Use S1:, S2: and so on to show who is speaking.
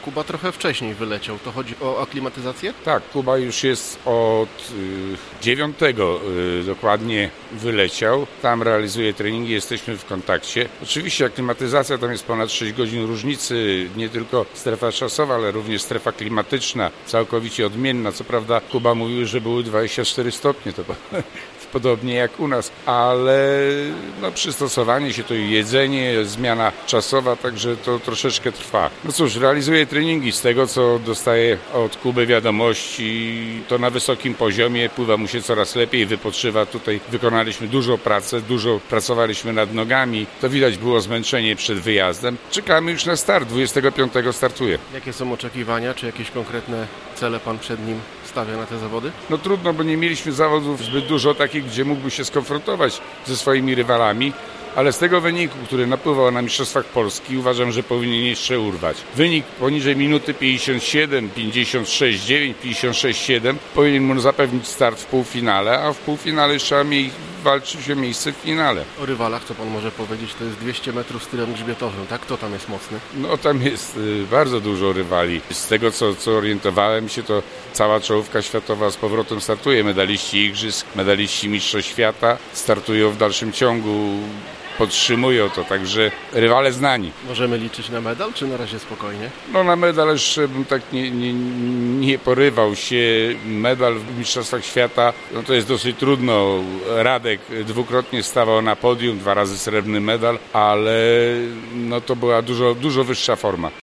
S1: Kuba trochę wcześniej wyleciał. To chodzi o aklimatyzację?
S2: Tak, Kuba już jest od 9 dokładnie wyleciał. Tam realizuje treningi, jesteśmy w kontakcie. Oczywiście aklimatyzacja, tam jest ponad 6 godzin różnicy, nie tylko strefa czasowa, ale również strefa klimatyczna, całkowicie odmienna. Co prawda Kuba mówił, że były 24 stopnie, to podobnie jak u nas, ale przystosowanie się, to i jedzenie, zmiana czasowa, także to troszeczkę trwa. No cóż, realizuję treningi z tego, co dostaję od Kuby wiadomości, to na wysokim poziomie, pływa mu się coraz lepiej, wypoczywa. Tutaj wykonaliśmy dużo pracy, dużo pracowaliśmy nad nogami, to widać było zmęczenie przed wyjazdem. Czekamy już na start, 25 startuje.
S1: Jakie są oczekiwania, czy jakieś konkretne cele pan przed nim stawia na te zawody?
S2: No trudno, bo nie mieliśmy zawodów zbyt dużo takich, gdzie mógłby się skonfrontować ze swoimi rywalami, ale z tego wyniku, który napływał na Mistrzostwach Polski, uważam, że powinien jeszcze urwać. Wynik poniżej minuty 57, 56,9, 56,7 powinien mu zapewnić start w półfinale, a w półfinale trzeba walczyć o miejsce w finale.
S1: O rywalach, co pan może powiedzieć, to jest 200 metrów stylem grzbietowym, tak? Kto tam jest mocny?
S2: No tam jest bardzo dużo rywali. Z tego, co orientowałem się, to cała czołówka światowa z powrotem startuje. Medaliści igrzysk, medaliści mistrzostw świata startują w dalszym ciągu, podtrzymują to, także rywale znani.
S1: Możemy liczyć na medal, czy na razie spokojnie?
S2: No na medal jeszcze bym tak nie porywał się. Medal w Mistrzostwach Świata, no to jest dosyć trudno. Radek dwukrotnie stawał na podium, 2 razy srebrny medal, ale no to była dużo wyższa forma.